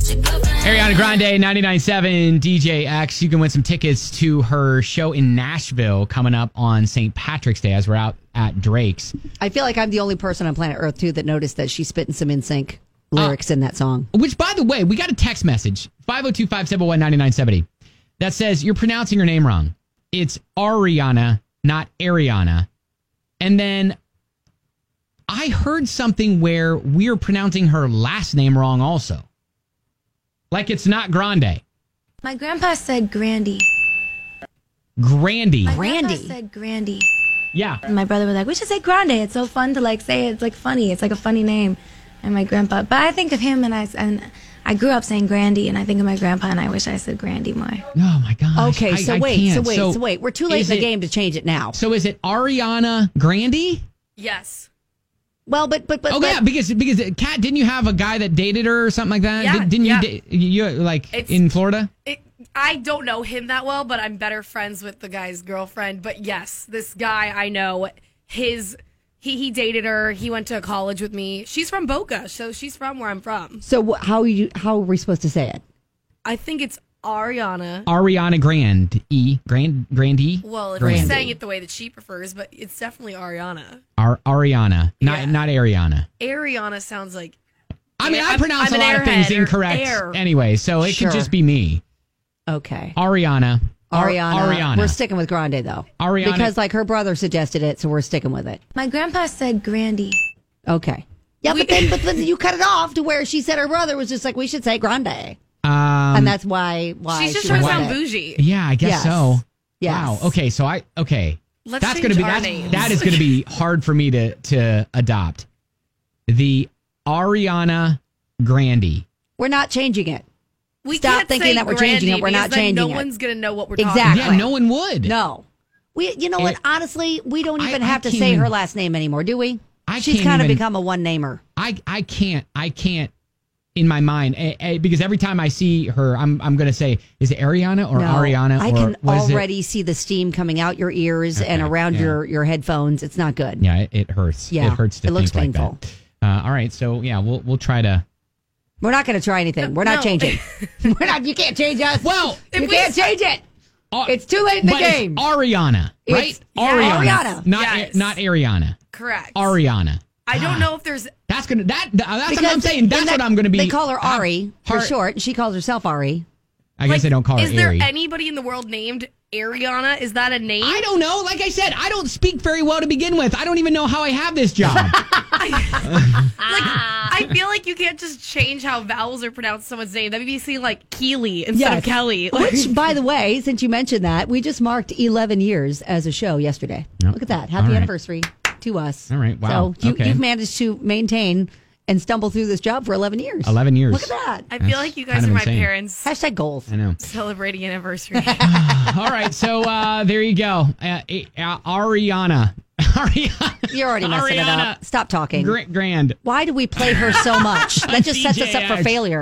Ariana Grande, 99.7 DJ X. You can win some tickets to her show in Nashville coming up on St. Patrick's Day as we're out at Drake's. I feel like I'm the only person on planet Earth, too, that noticed that she's spitting some NSYNC lyrics in that song. Which, by the way, we got a text message, 502-571-9970, that says you're pronouncing her name wrong. It's Ariana, not Ariana. And then I heard something where we're pronouncing her last name wrong also. Like it's not Grande. My grandpa said Grandy. Grandy. My grandpa said Grandy. Yeah. And my brother was like, we should say Grande. It's so fun to like say it. It's like funny. It's like a funny name. And my grandpa, but I think of him and I grew up saying Grandy, and I think of my grandpa, and I wish I said Grandy more. Oh my gosh. Okay, I can't. so wait. We're too late in the game to change it now. So is it Ariana Grande? Yes. Well, but yeah, because Kat, didn't you have a guy that dated her or something like that? Yeah, Didn't yeah. you like in Florida? I don't know him that well, but I'm better friends with the guy's girlfriend. But yes, this guy I know, he dated her. He went to college with me. She's from Boca, so she's from where I'm from. So how are we supposed to say it? I think it's Ariana. Ariana Grande. Well, if Grande. you're saying it the way that she prefers, but it's definitely Ariana. Ariana, not Ariana. Ariana sounds like. I mean, I pronounce a lot of things incorrect anyway, so it could just be me. Okay. Ariana. We're sticking with Grande, though. Ariana. Because, like, her brother suggested it, so we're sticking with it. My grandpa said Grandy. Okay. Yeah, but then you cut it off to where she said her brother was just like, we should say Grande. And that's why she's just trying to sound bougie. Yeah, I guess so. Yes. Wow. Okay, so Let's that's change gonna be our names. that is gonna be hard for me to adopt. The Ariana Grande. We're not changing it. We Stop can't thinking say that we're changing it. We're not because then changing it. No one's going to know what we're Exactly. talking Yeah, about. no one would. No. You know what? Honestly, we don't even have to can't say even- her last name anymore, do we? I She's can't kind of even- become a one-namer. I can't in my mind because every time I see her, I'm going to say, is it Ariana or Ariana? I or can what is it? already see the steam coming out your ears and around your headphones. It's not good. Yeah, it hurts. Yeah, it hurts to it looks think painful. like that. All right, so yeah, we'll try to. We're not going to try anything. We're not changing. We're not. You can't change us. Well, you can't change it. It's too late in the game. It's Ariana, right? It's Ariana. Not Yes. not Ariana. Correct. Ariana. I don't know if there's. That's what I'm saying. That's what I'm gonna be. They call her Ari for short, and she calls herself Ari. I guess they don't call her Is there Ari. anybody in the world named Ariana? Is that a name? I don't know. Like I said, I don't speak very well to begin with. I don't even know how I have this job. I feel like you can't just change how vowels are pronounced in someone's name. That would be saying like Keely instead of Kelly. Which, by the way, since you mentioned that, we just marked 11 years as a show yesterday. Yep. Look at that. Happy anniversary to us. All right. Wow. So Okay. you've managed to maintain and stumble through this job for 11 years. 11 years. Look at that. I feel like you guys kind of are my insane. parents Hashtag goals. I know. celebrating anniversary. All right. So there you go. Ariana. Ariana. You're already messing it Ariana. up. Stop talking. Grand. Why do we play her so much? That just sets us up for DJX. failure.